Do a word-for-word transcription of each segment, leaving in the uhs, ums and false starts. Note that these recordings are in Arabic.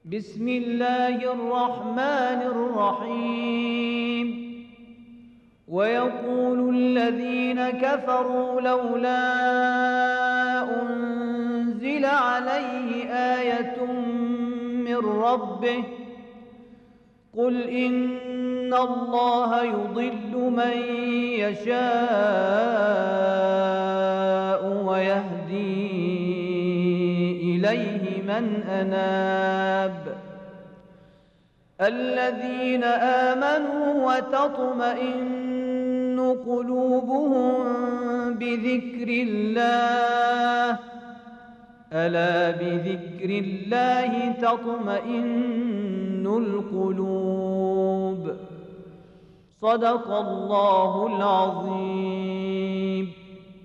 بسم الله الرحمن الرحيم. ويقول الذين كفروا لولا أنزل عليه آية من ربه قل إن الله يضل من يشاء ويهدي إليه من أناب الذين آمنوا وتطمئن قلوبهم بذكر الله ألا بذكر الله تطمئن القلوب. صدق الله العظيم.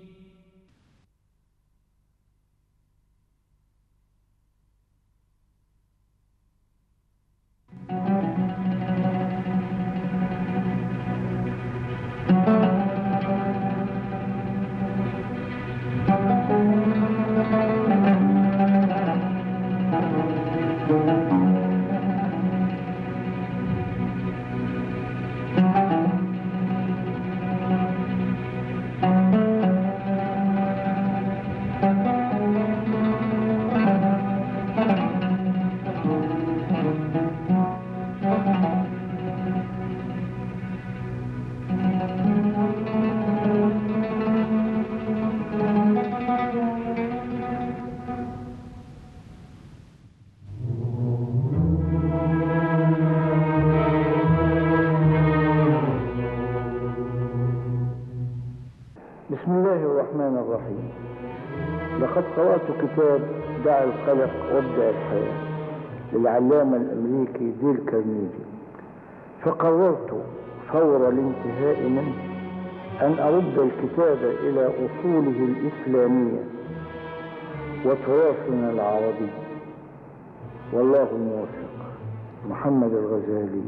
بسم الله الرحمن الرحيم. لقد قرأت كتاب دع القلق وابدأ الحياة للعلامة الأمريكي ديل كارنيجي، فقررت فور الانتهاء منه أن أرد الكتاب إلى أصوله الإسلامية وتراثنا العربي، والله موفق. محمد الغزالي.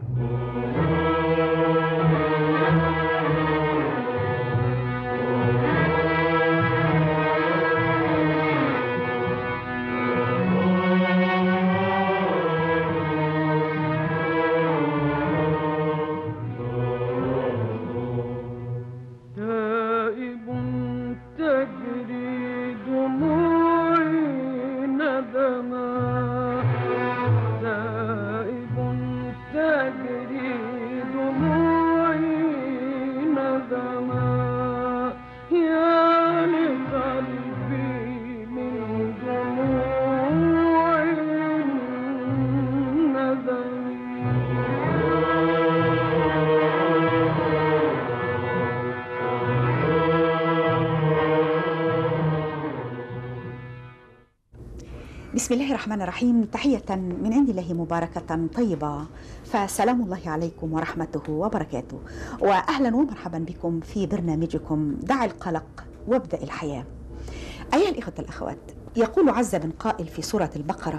بسم الله الرحمن الرحيم. تحية من عند الله مباركة طيبة، فسلام الله عليكم ورحمته وبركاته، وأهلا ومرحبا بكم في برنامجكم دع القلق وابدأ الحياة. أيها الإخوة الأخوات، يقول عز من قائل في سورة البقرة: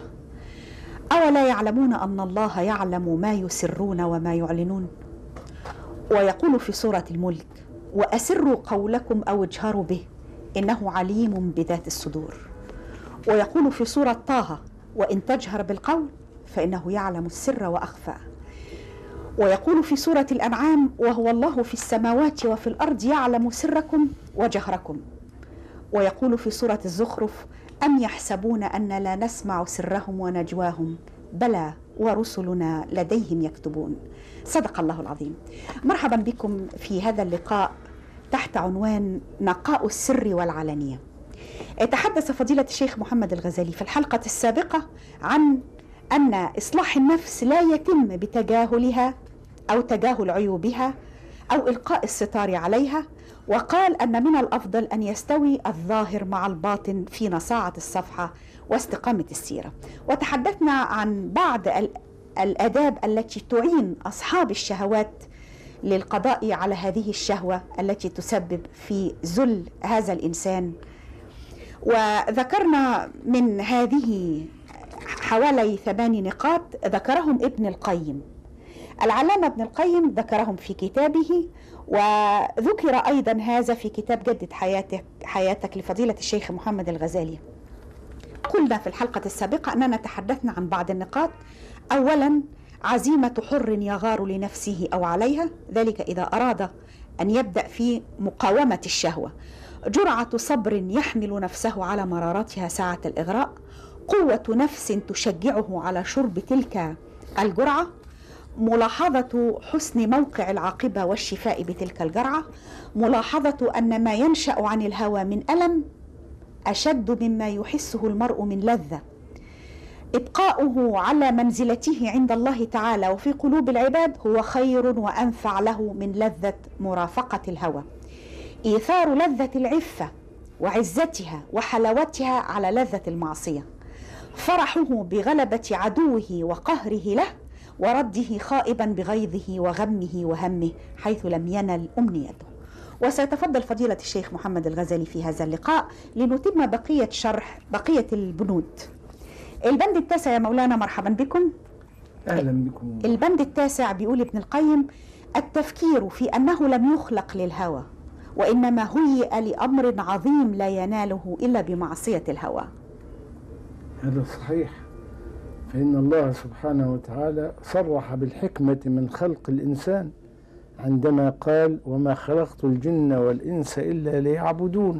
أولا يعلمون أن الله يعلم ما يسرون وما يعلنون. ويقول في سورة الملك: وأسروا قولكم أو اجهروا به إنه عليم بذات الصدور. ويقول في سورة طه: وإن تجهر بالقول فإنه يعلم السر وأخفى. ويقول في سورة الأنعام: وهو الله في السماوات وفي الأرض يعلم سركم وجهركم. ويقول في سورة الزخرف: أم يحسبون أن لا نسمع سرهم ونجواهم بلى ورسلنا لديهم يكتبون. صدق الله العظيم. مرحبا بكم في هذا اللقاء تحت عنوان نقاء السر والعلانية. تحدث فضيلة الشيخ محمد الغزالي في الحلقة السابقة عن أن إصلاح النفس لا يتم بتجاهلها أو تجاهل عيوبها أو إلقاء الستار عليها، وقال أن من الأفضل أن يستوي الظاهر مع الباطن في نصاعة الصفحة واستقامة السيرة. وتحدثنا عن بعض الآداب التي تعين أصحاب الشهوات للقضاء على هذه الشهوة التي تسبب في ذل هذا الإنسان. وذكرنا من هذه حوالي ثماني نقاط ذكرهم ابن القيم. العلامة ابن القيم ذكرهم في كتابه، وذكر أيضا هذا في كتاب جدد حياتك, حياتك لفضيلة الشيخ محمد الغزالي. قلنا في الحلقة السابقة أننا تحدثنا عن بعض النقاط. أولا، عزيمة حر يغار لنفسه أو عليها، ذلك إذا أراد أن يبدأ في مقاومة الشهوة. جرعة صبر يحمل نفسه على مرارتها ساعة الإغراء. قوة نفس تشجعه على شرب تلك الجرعة. ملاحظة حسن موقع العاقبة والشفاء بتلك الجرعة. ملاحظة أن ما ينشأ عن الهوى من ألم أشد مما يحسه المرء من لذة. إبقاؤه على منزلته عند الله تعالى وفي قلوب العباد هو خير وأنفع له من لذة مرافقة الهوى. إيثار لذة العفة وعزتها وحلاوتها على لذة المعصية. فرحه بغلبة عدوه وقهره له، ورده خائبا بغيظه وغمه وهمه حيث لم ينل أمنيته. وسيتفضل فضيلة الشيخ محمد الغزالي في هذا اللقاء لنتم بقية شرح بقية البنود. البند التاسع يا مولانا، مرحبا بكم. أهلا بكم. البند التاسع بيقول ابن القيم: التفكير في أنه لم يخلق للهوى، وإنما هيئ لأمر عظيم لا يناله إلا بمعصية الهوى. هذا صحيح، فإن الله سبحانه وتعالى صرح بالحكمة من خلق الإنسان عندما قال: وما خلقت الجن والإنس إلا ليعبدون.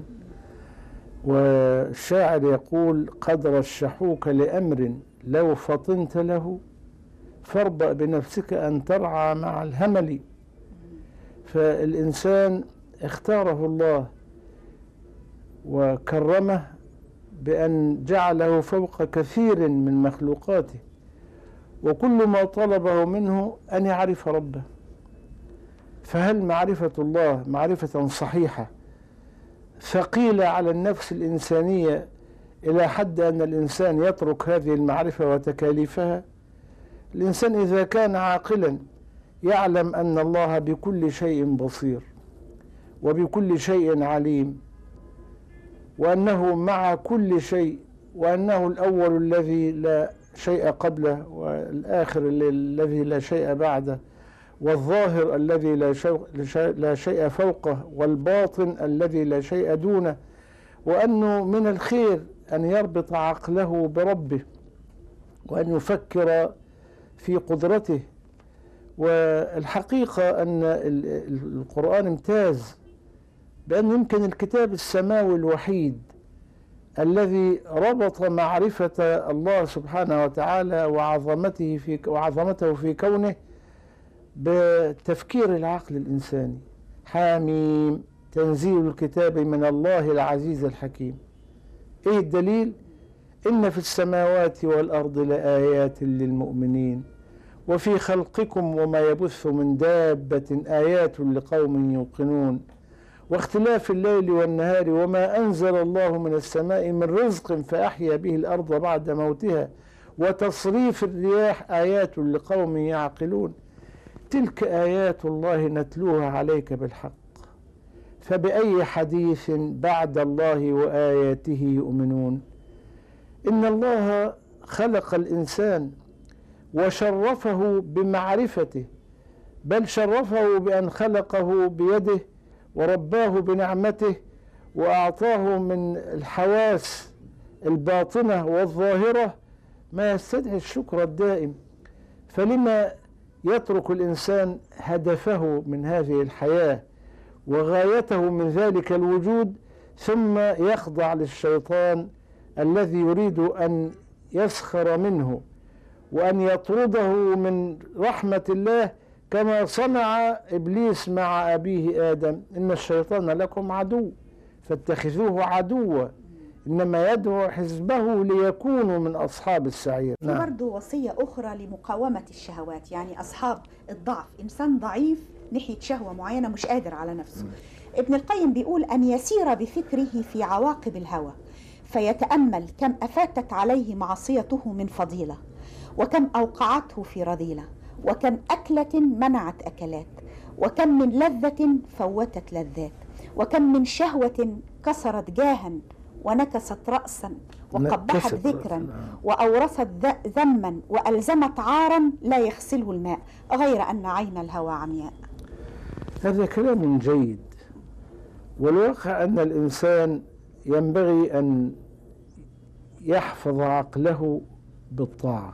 والشاعر يقول: قد رشحوك لأمر لو فطنت له فاربأ بنفسك أن ترعى مع الهمل. فالإنسان اختاره الله وكرمه بأن جعله فوق كثير من مخلوقاته، وكل ما طلبه منه أن يعرف ربه. فهل معرفة الله معرفة صحيحة ثقيلة على النفس الإنسانية إلى حد أن الإنسان يترك هذه المعرفة وتكاليفها؟ الإنسان إذا كان عاقلا يعلم أن الله بكل شيء بصير وبكل شيء عليم، وأنه مع كل شيء، وأنه الأول الذي لا شيء قبله، والآخر الذي لا شيء بعده، والظاهر الذي لا شيء, لا شيء فوقه، والباطن الذي لا شيء دونه، وأنه من الخير أن يربط عقله بربه وأن يفكر في قدرته. والحقيقة أن القرآن امتاز بأنه يمكن الكتاب السماوي الوحيد الذي ربط معرفة الله سبحانه وتعالى وعظمته في وعظمته في كونه بتفكير العقل الإنساني. حاميم تنزيل الكتاب من الله العزيز الحكيم. إيه الدليل؟ إن في السماوات والأرض لآيات للمؤمنين وفي خلقكم وما يبث من دابة آيات لقوم يوقنون واختلاف الليل والنهار وما أنزل الله من السماء من رزق فأحيا به الأرض بعد موتها وتصريف الرياح آيات لقوم يعقلون. تلك آيات الله نتلوها عليك بالحق، فبأي حديث بعد الله وآياته يؤمنون؟ إن الله خلق الإنسان وشرفه بمعرفته، بل شرفه بأن خلقه بيده ورباه بنعمته وأعطاه من الحواس الباطنة والظاهرة ما يستدعي الشكر الدائم. فلما يترك الإنسان هدفه من هذه الحياة وغايته من ذلك الوجود ثم يخضع للشيطان الذي يريد أن يسخر منه وأن يطرده من رحمة الله، كما صنع إبليس مع أبيه آدم: إن الشيطان لكم عدو فاتخذوه عدوا إنما يدعو حزبه ليكونوا من أصحاب السعير. في برضه وصية أخرى لمقاومة الشهوات، يعني أصحاب الضعف، إنسان ضعيف ناحية شهوة معينة مش قادر على نفسه. م. ابن القيم بيقول: أن يسير بفكره في عواقب الهوى فيتأمل كم أفاتت عليه معصيته من فضيلة، وكم أوقعته في رذيلة، وكم أكلة منعت أكلات، وكم من لذة فوتت لذات، وكم من شهوة كسرت جاها ونكست رأسا وقبحت ذكرا وأورثت ذما وألزمت عارا لا يغسله الماء، غير أن عين الهوى عمياء. هذا كلام جيد، والواقع أن الإنسان ينبغي أن يحفظ عقله بالطاعة.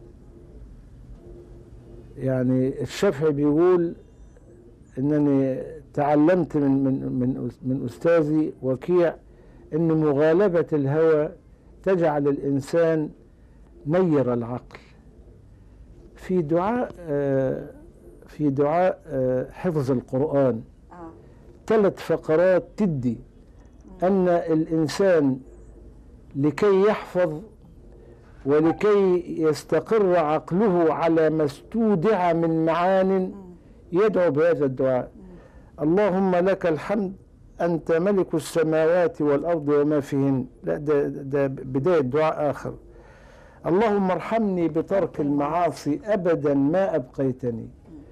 يعني الشافعي بيقول إنني تعلمت من من من من أستاذي وكيع إن مغالبة الهوى تجعل الإنسان نير العقل. في دعاء في دعاء حفظ القرآن ثلاث فقرات تدي أن الإنسان لكي يحفظ ولكي يستقر عقله على ما استودع من معان يدعو بهذا الدعاء: اللهم لك الحمد أنت ملك السماوات والأرض وما فيهن. لا، ده, ده بداية دعاء آخر: اللهم ارحمني بترك المعاصي أبدا ما أبقيتني،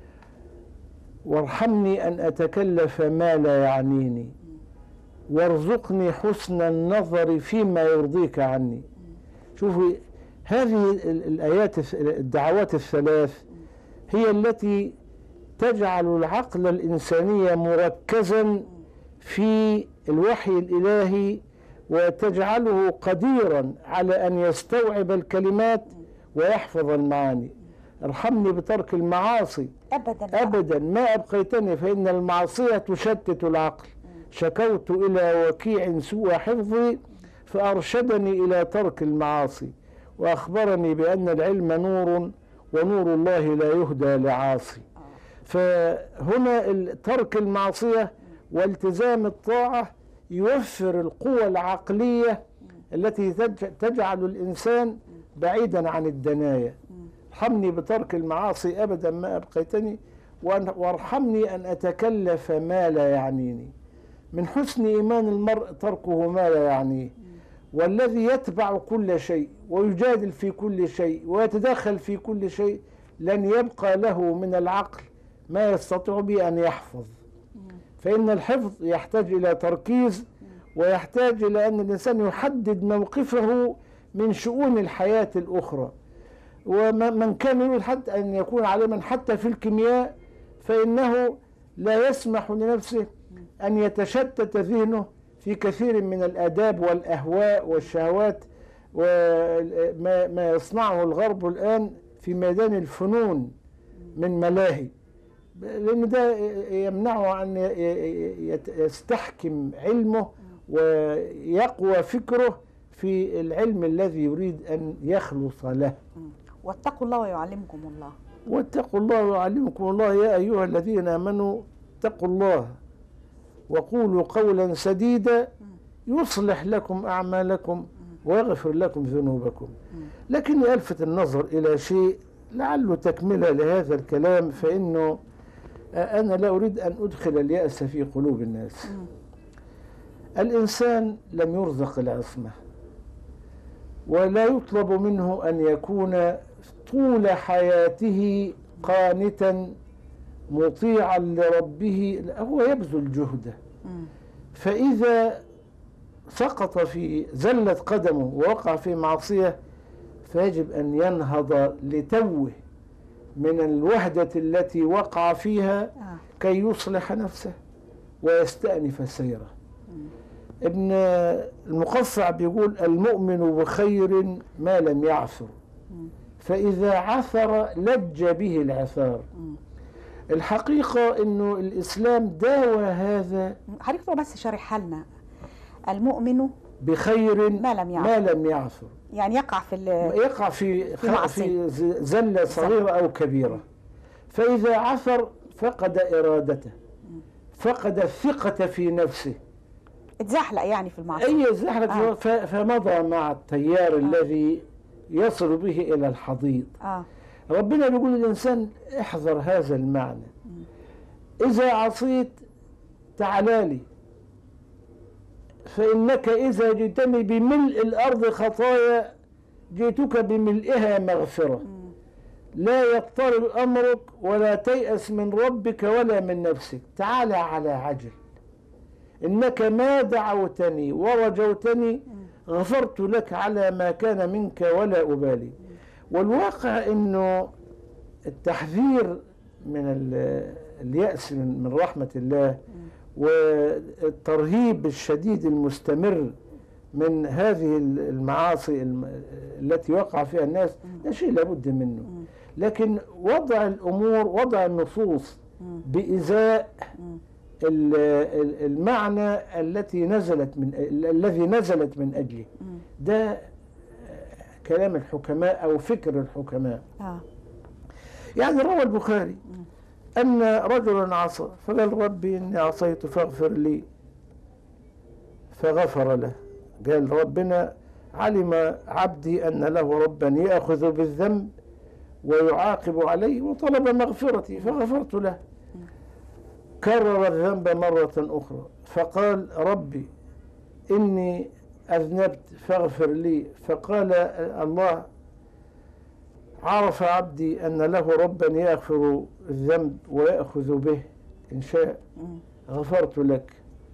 وارحمني أن أتكلف ما لا يعنيني، وارزقني حسن النظر فيما يرضيك عني. شوفوا هذه الآيات الدعوات الثلاث هي التي تجعل العقل الإنساني مركزا في الوحي الإلهي، وتجعله قديرا على أن يستوعب الكلمات ويحفظ المعاني. ارحمني بترك المعاصي أبدا أبدا ما أبقيتني، فإن المعصية تشتت العقل. شكوت إلى وكيع سوء حفظي فأرشدني إلى ترك المعاصي، وأخبرني بأن العلم نور ونور الله لا يهدى لعاصي. فهنا ترك المعصية والتزام الطاعة يوفر القوة العقلية التي تجعل الإنسان بعيدا عن الدنايا. ارحمني بترك المعاصي أبدا ما أبقيتني، وارحمني أن أتكلف ما لا يعنيني. من حسن إيمان المرء تركه ما لا يعنيه. والذي يتبع كل شيء ويجادل في كل شيء ويتدخل في كل شيء لن يبقى له من العقل ما يستطيع به أن يحفظ. فإن الحفظ يحتاج إلى تركيز، ويحتاج إلى أن الإنسان يحدد موقفه من شؤون الحياة الأخرى. ومن كان يريد حتى أن يكون عالما حتى في الكيمياء فإنه لا يسمح لنفسه أن يتشتت ذهنه في كثير من الآداب والأهواء والشهوات وما ما يصنعه الغرب الآن في ميدان الفنون من ملاهي، لأن ده يمنعه أن يستحكم علمه ويقوى فكره في العلم الذي يريد أن يخلص له. واتقوا الله ويعلمكم الله. واتقوا الله ويعلمكم الله يا أيها الذين آمنوا اتقوا الله وقولوا قولا سديدا يصلح لكم أعمالكم ويغفر لكم ذنوبكم. لكني ألفت النظر إلى شيء لعله تكملة لهذا الكلام، فإنه أنا لا أريد أن أدخل اليأس في قلوب الناس. الإنسان لم يرزق العصمة، ولا يطلب منه أن يكون طول حياته قانتا مطيعا لربه، هو يبذل جهده. فإذا سقط في زلت قدمه ووقع في معصية فيجب أن ينهض لتوه من الوهدة التي وقع فيها كي يصلح نفسه ويستأنف سيره. ابن المقفع بيقول: المؤمن بخير ما لم يعثر، فإذا عثر لج به العثار. الحقيقة إنه الإسلام داوى هذا. حضرتك بس شرحها لنا. المؤمن بخير ما لم يعثر، ما لم يعثر يعني يقع في يقع في في, في زلة صغيرة أو كبيرة. فإذا عثر فقد إرادته، فقد الثقة في نفسه، اتزحلق يعني في المعصية. أي زحلق آه. فمضى مع التيار آه. الذي يصل به إلى الحضيض. آه. ربنا بيقول للإنسان: احذر هذا المعنى. إذا عصيت تعالى، فإنك إذا جئتني بملء الأرض خطايا جئتك بملئها مغفرة. لا يضطرب أمرك ولا تيأس من ربك ولا من نفسك، تعالى على عجل. إنك ما دعوتني ورجوتني غفرت لك على ما كان منك ولا أبالي. والواقع إنه التحذير من اليأس من رحمة الله والترهيب الشديد المستمر من هذه المعاصي التي وقع فيها الناس ده شيء لابد منه، لكن وضع الأمور، وضع النصوص بإزاء المعنى التي نزلت من الذي نزلت من أجله، ده كلام الحكماء أو فكر الحكماء. يعني روى البخاري أن رجلا عصى فقال ربي إني عصيت فاغفر لي فغفر له. قال ربنا علم عبدي أن له ربا يأخذ بالذنب ويعاقب عليه وطلب مغفرتي فغفرت له. كرر الذنب مرة أخرى فقال ربي إني أذنبت فاغفر لي، فقال الله عرف عبدي أن له ربا يغفر الذنب ويأخذ به إن شاء غفرت لك.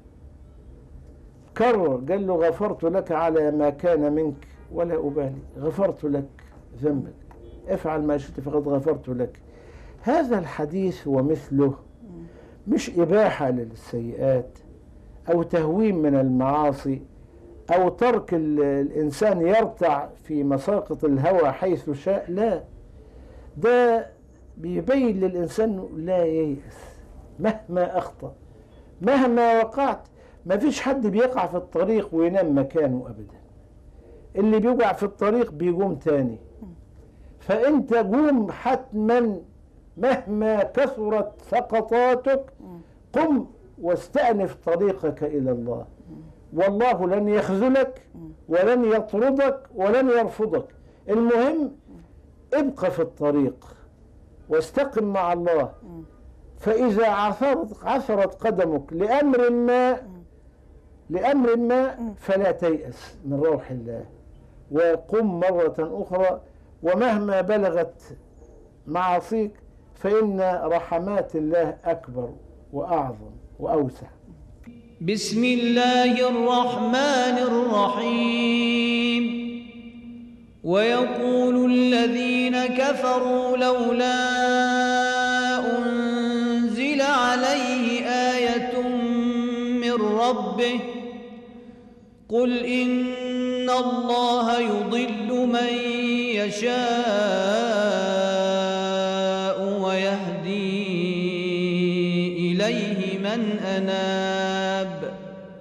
كرر قال له غفرت لك على ما كان منك ولا أبالي، غفرت لك ذنبك افعل ما شئت فقد غفرت لك. هذا الحديث ومثله مش إباحة للسيئات أو تهوين من المعاصي أو ترك الإنسان يرتع في مساقط الهوى حيث شاء، لا، ده بيبين للإنسان لا ييأس مهما أخطأ مهما وقعت. ما فيش حد بيقع في الطريق وينام مكانه أبدا، اللي بيقع في الطريق بيقوم تاني. فأنت قوم حتما مهما كثرت سقطاتك، قم واستأنف طريقك إلى الله، والله لن يخذلك ولن يطردك ولن يرفضك. المهم ابقى في الطريق واستقم مع الله، فإذا عثرت عثرت قدمك لأمر ما لأمر ما فلا تيأس من روح الله، وقم مرة أخرى، ومهما بلغت معاصيك فإن رحمات الله أكبر وأعظم وأوسع. بسم الله الرحمن الرحيم. ويقول الذين كفروا لولا أنزل عليه آية من ربه قل إن الله يضل من يشاء ويهدي إليه من أناب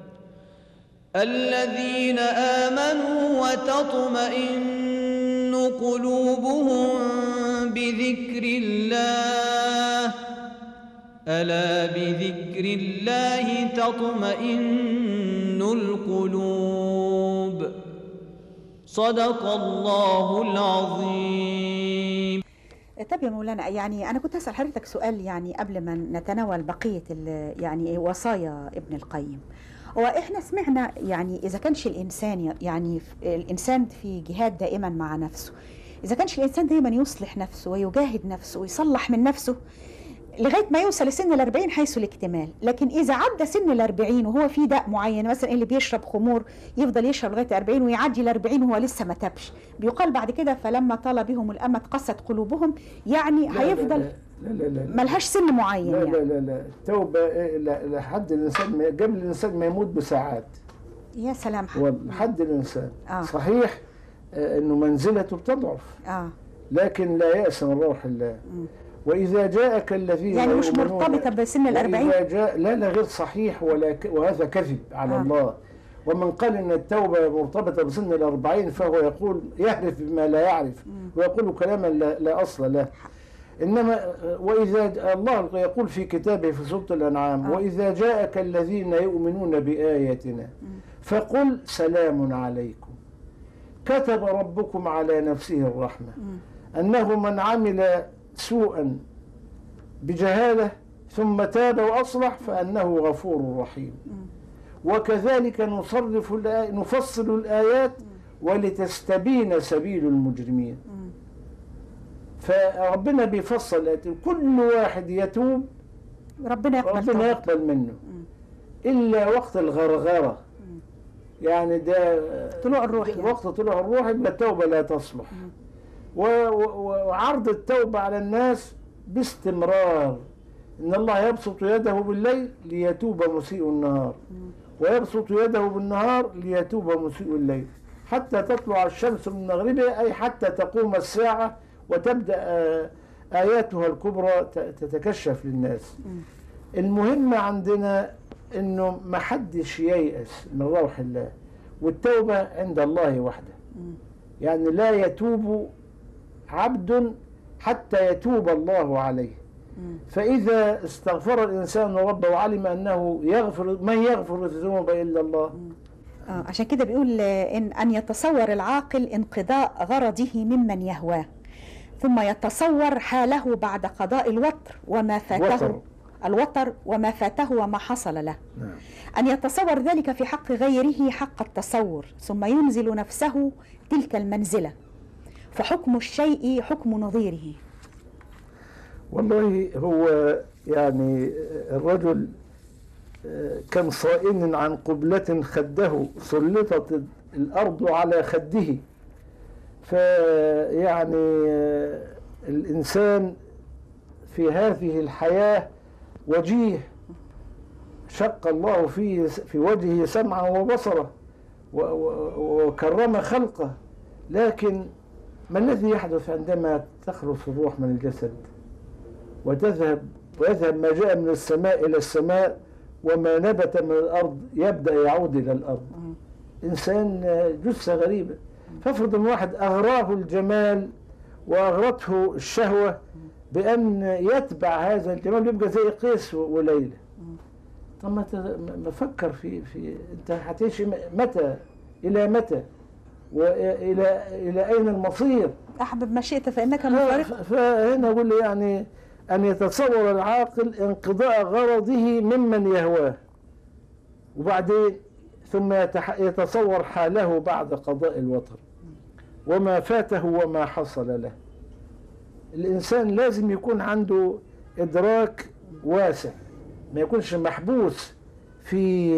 الذين آمنوا وتطمئن قلوبهم بذكر الله ألا بذكر الله تطمئن القلوب. صدق الله العظيم. طب يا مولانا، يعني أنا كنت أسأل حضرتك سؤال يعني قبل ما نتناول بقية يعني وصايا ابن القيم. وإحنا سمعنا يعني إذا كانش الإنسان يعني الإنسان في جهاد دائما مع نفسه، إذا كانش الإنسان دائما يصلح نفسه ويجاهد نفسه ويصلح من نفسه لغاية ما يوصل لسن الأربعين حيث الاكتمال، لكن إذا عدى سن الأربعين وهو في داء معين، مثلا اللي بيشرب خمور يفضل يشرب لغاية الأربعين ويعدي الأربعين وهو لسه ما تبش، بيقال بعد كده فلما طال بهم الأمد قست قلوبهم، يعني لا هيفضل لا لا لا لا ملهاش سن معين. لا يعني لا لا لا التوبة لحد الإنسان قبل الإنسان ما يموت بساعات. يا سلام. لحد الإنسان آه. صحيح آه إنه منزلته بتضعف، آه. لكن لا يأس من روح الله. م. وإذا جاءك الذين يعني مش مرتبطة بسن الأربعين. وإذا جاء لا لا غير صحيح، ولا ك... وهذا كذب على آه. الله. ومن قال إن التوبة مرتبطة بسن الأربعين فهو يقول يحلف بما لا يعرف، م. ويقول كلاما لا, لا أصل له. إنما وإذا الله يقول في كتابه في سورة الأنعام آه. وإذا جاءك الذين يؤمنون بآياتنا فقل سلام عليكم كتب ربكم على نفسه الرحمة أنه من عمل سوءا بجهالة ثم تاب وأصلح فأنه غفور رحيم. وكذلك نصرف الآيات نفصل الآيات ولتستبين سبيل المجرمين. فربنا بيفصل الآيات، كل واحد يتوب ربنا يقبل, ربنا يقبل منه إلا وقت الغرغرة، يعني ده طلوع الروح، يعني وقت طلوع الروح يبقى التوبة لا تصلح. وعرض التوبة على الناس باستمرار، إن الله يبسط يده بالليل ليتوب مسيء النهار ويبسط يده بالنهار ليتوب مسيء الليل حتى تطلع الشمس من مغربها، أي حتى تقوم الساعة وتبدأ آياتها الكبرى تتكشف للناس. المهم عندنا إنه ما حدش ييأس من روح الله، والتوبة عند الله وحده. يعني لا يتوب عبد حتى يتوب الله عليه. فإذا استغفر الإنسان ربه وعلم أنه يغفر من يغفر الذنوب إلا الله. آه عشان كده بيقول إن أن يتصور العاقل انقضاء غرضه ممن يهواه، ثم يتصور حاله بعد قضاء الوتر وما فاته وطر. الوتر وما فاته وما حصل له. نعم. أن يتصور ذلك في حق غيره حق التصور، ثم ينزل نفسه تلك المنزلة، فحكم الشيء حكم نظيره. والله هو يعني الرجل كان صائن عن قبلة خده سلطت الأرض على خده. فيعني الإنسان في هذه الحياة وجيه، شق الله فيه في وجهه سمعه وبصره وكرم خلقه، لكن ما الذي يحدث عندما تخلص الروح من الجسد وتذهب ويذهب ما جاء من السماء إلى السماء، وما نبت من الأرض يبدأ يعود إلى الأرض. إنسان جثة غريبة. فافرض أن واحد أغراه الجمال وأغرته الشهوة بأن يتبع هذا الجمال، يبقى زي قيس وليلى. طب ما فكر في في أنت هتعيش متى؟ إلى متى؟ وإلى إلى أين المصير؟ أحبب ما شئت فإنك مفارق. فهنا أقول لي يعني أن يتصور العاقل انقضاء غرضه ممن يهواه، وبعدين ثم يتصور حاله بعد قضاء الوتر وما فاته وما حصل له. الإنسان لازم يكون عنده إدراك واسع، ما يكونش محبوس في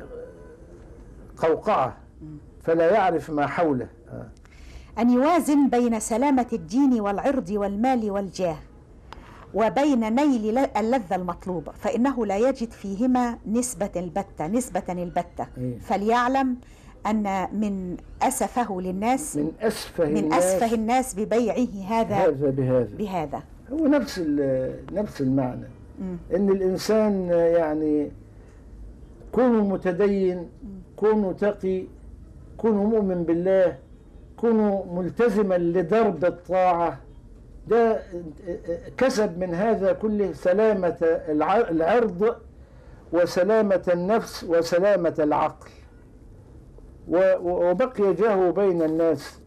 قوقعة فلا يعرف ما حوله. أن يوازن بين سلامة الدين والعرض والمال والجاه وبين نيل اللذة المطلوبة، فإنه لا يجد فيهما نسبة البتة نسبة البتة. فليعلم أن من أسفه للناس من أسفه من الناس أسفه الناس ببيعه هذا هذا بهذا بهذا هو نفس نفس المعنى. م. إن الإنسان يعني كونوا متدين، كونوا تقي، كونوا مؤمن بالله، كونوا ملتزما لدرب الطاعة، ده كسب من هذا كله سلامة العرض وسلامة النفس وسلامة العقل، وبقي جاه بين الناس.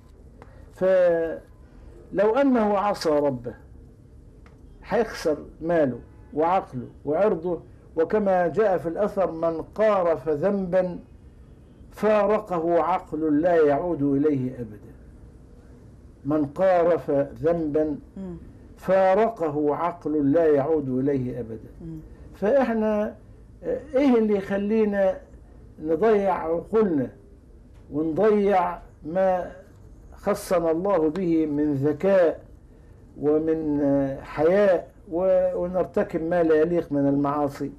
فلو أنه عصى ربه هيخسر ماله وعقله وعرضه، وكما جاء في الأثر من قارف ذنبا فارقه عقل لا يعود إليه أبدا. من قارف ذنبا فارقه عقل لا يعود إليه أبدا. فإحنا إيه اللي يخلينا نضيع عقولنا ونضيع ما خصنا الله به من ذكاء ومن حياء ونرتكب ما لا يليق من المعاصي؟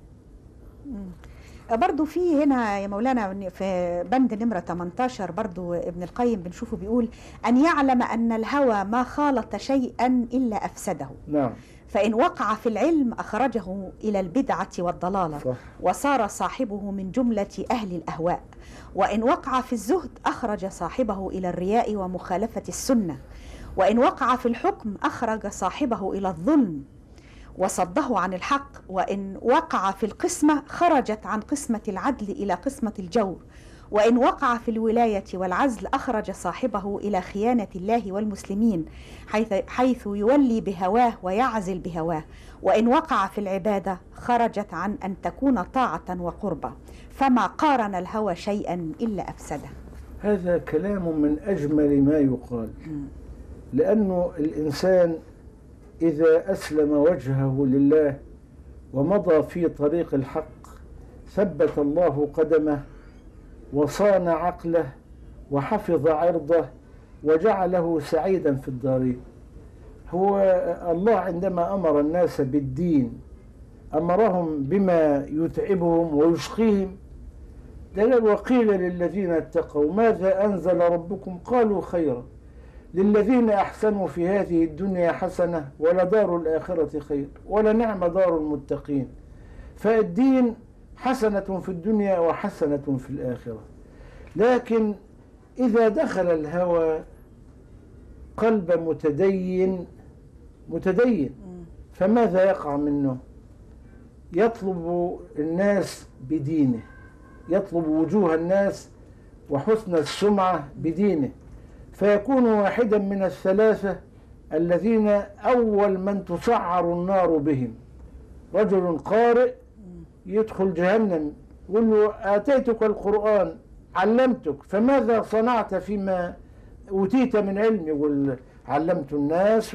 برضو في هنا يا مولانا في بند نمرة ثمانية عشر برضو ابن القيم بنشوفه بيقول أن يعلم أن الهوى ما خالط شيئا إلا أفسده. نعم. فإن وقع في العلم أخرجه إلى البدعة والضلالة. صح. وصار صاحبه من جملة أهل الأهواء. وإن وقع في الزهد أخرج صاحبه إلى الرياء ومخالفة السنة. وإن وقع في الحكم أخرج صاحبه إلى الظلم وصده عن الحق. وإن وقع في القسمة خرجت عن قسمة العدل إلى قسمة الجور. وإن وقع في الولاية والعزل أخرج صاحبه إلى خيانة الله والمسلمين حيث, حيث يولي بهواه ويعزل بهواه. وإن وقع في العبادة خرجت عن أن تكون طاعة وقربة، فما قارن الهوى شيئا إلا أفسده. هذا كلام من أجمل ما يقال، لأنه الإنسان إذا أسلم وجهه لله ومضى في طريق الحق ثبت الله قدمه وصان عقله وحفظ عرضه وجعله سعيدا في الدارين. هو الله عندما أمر الناس بالدين أمرهم بما يتعبهم ويشقيهم، ده قال وقيل للذين اتقوا ماذا أنزل ربكم قالوا خيرا للذين أحسنوا في هذه الدنيا حسنة ولدار الآخرة خير ولنعم دار المتقين. فالدين حسنة في الدنيا وحسنة في الآخرة. لكن إذا دخل الهوى قلب متدين متدين فماذا يقع منه؟ يطلب الناس بدينه، يطلب وجوه الناس وحسن السمعة بدينه، فيكون واحدا من الثلاثة الذين أول من تسعر النار بهم. رجل قارئ يدخل جهنم، يقول له آتيتك القرآن علمتك فماذا صنعت فيما أوتيت من علم؟ يقول علمت الناس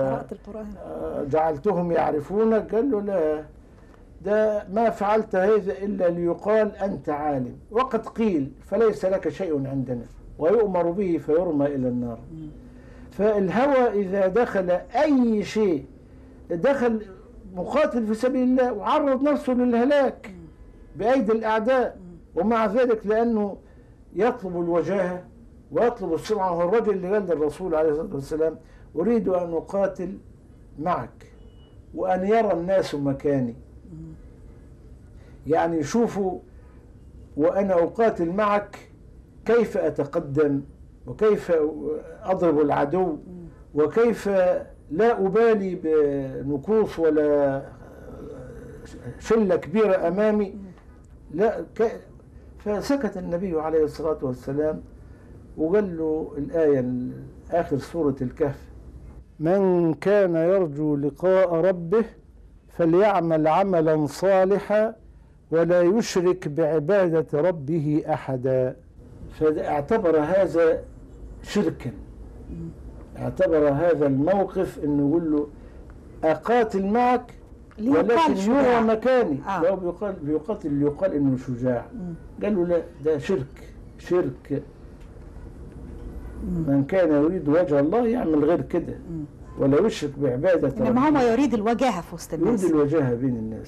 وجعلتهم يعرفونك. قال له لا، ده ما فعلت هذا إلا ليقال أنت عالم، وقد قيل فليس لك شيء عندنا، ويؤمر به فيرمى إلى النار. فالهوى إذا دخل أي شيء، دخل مقاتل في سبيل الله وعرض نفسه للهلاك بأيدي الأعداء، ومع ذلك لأنه يطلب الوجاهة ويطلب السمعة. وهو الرجل اللي قال للرسول عليه الصلاة والسلام أريد أن أقاتل معك وأن يرى الناس مكاني، يعني يشوفوا وأنا أقاتل معك كيف أتقدم وكيف أضرب العدو وكيف لا أبالي بنكوص ولا شلة كبيرة أمامي. لا ك... فسكت النبي عليه الصلاة والسلام وقال له الآية آخر سورة الكهف: من كان يرجو لقاء ربه فليعمل عملا صالحا ولا يشرك بعبادة ربه أحدا. فاعتبر هذا شركا، اعتبر هذا الموقف انه يقول له اقاتل معك ولكن يرى مكاني. آه. لو بيقال بيقاتل ليقال انه شجاع. مم. قال له لا، ده شرك شرك. مم. من كان يريد وجه الله يعمل غير كده ولا يشرك بعبادة انما هو يريد الوجاهة في وسط الناس، يريد الوجاهة بين الناس.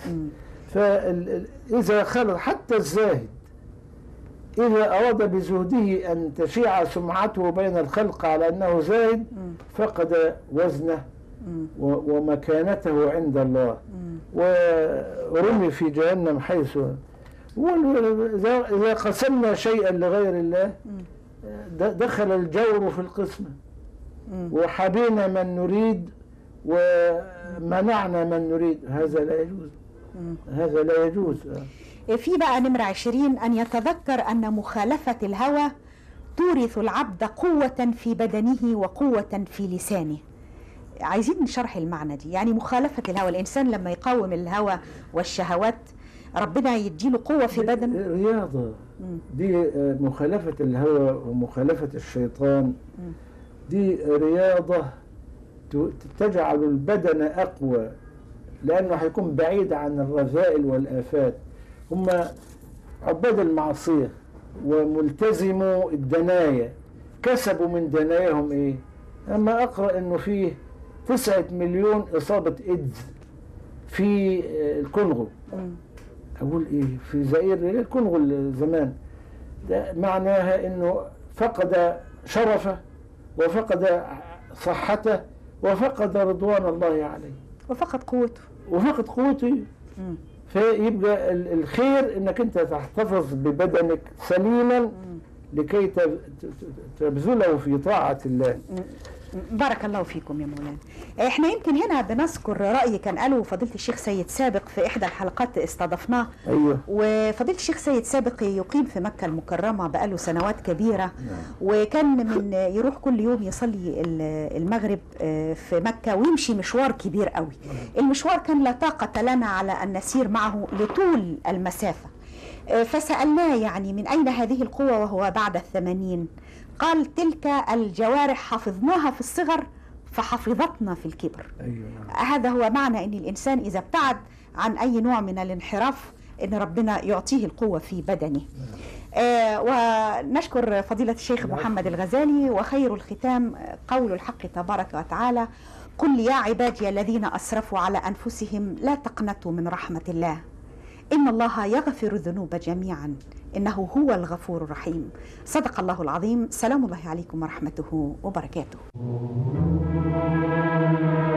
فإذا خلط حتى الزاهد إذا أراد بزهده أن تشيع سمعته بين الخلق على أنه زاهد فقد وزنه ومكانته عند الله ورمي في جهنم حيث. إذا قسمنا شيئا لغير الله دخل الجور في القسمة، وحبينا من نريد ومنعنا من نريد. هذا لا يجوز، هذا لا يجوز. في بقى نمرة عشرين: أن يتذكر أن مخالفة الهوى تورث العبد قوة في بدنه وقوة في لسانه. عايزين نشرح المعنى دي، يعني مخالفة الهوى، الإنسان لما يقاوم الهوى والشهوات ربنا يديله قوة في بدنه. رياضة دي، مخالفة الهوى ومخالفة الشيطان دي رياضة تجعل البدن أقوى، لأنه هيكون بعيد عن الرذائل والآفات. هم عباد المعصية وملتزموا الدنايا، كسبوا من دناياهم إيه؟ أما أقرأ إنه فيه تسعة مليون إصابة إيدز في الكونغو. أقول إيه؟ في زئير الكونغو زمان. ده معناها إنه فقد شرفه وفقد صحته وفقد رضوان الله عليه وفقد قوته وفقد قوته. فيبقى الخير انك انت تحتفظ ببدنك سليما لكي تبذله في طاعة الله. بارك الله فيكم يا مولانا. احنا يمكن هنا بنذكر رأي كان قاله فضيلة الشيخ سيد سابق في احدى الحلقات استضفناه. ايوه. وفضيلة الشيخ سيد سابق يقيم في مكة المكرمة بقاله سنوات كبيرة. نعم. وكان من يروح كل يوم يصلي المغرب في مكة ويمشي مشوار كبير قوي. المشوار كان لا طاقة لنا على ان نسير معه لطول المسافة. فسألناه يعني من اين هذه القوة وهو بعد الثمانين؟ قال: تلك الجوارح حفظناها في الصغر فحفظتنا في الكبر. أيوة. هذا هو معنى أن الإنسان إذا ابتعد عن أي نوع من الانحراف أن ربنا يعطيه القوة في بدنه. آه ونشكر فضيلة الشيخ محمد الغزالي. وخير الختام قول الحق تبارك وتعالى: قل يا عبادي الذين أسرفوا على أنفسهم لا تقنطوا من رحمة الله إن الله يغفر الذنوب جميعا إنه هو الغفور الرحيم. صدق الله العظيم. سلام الله عليكم ورحمته وبركاته.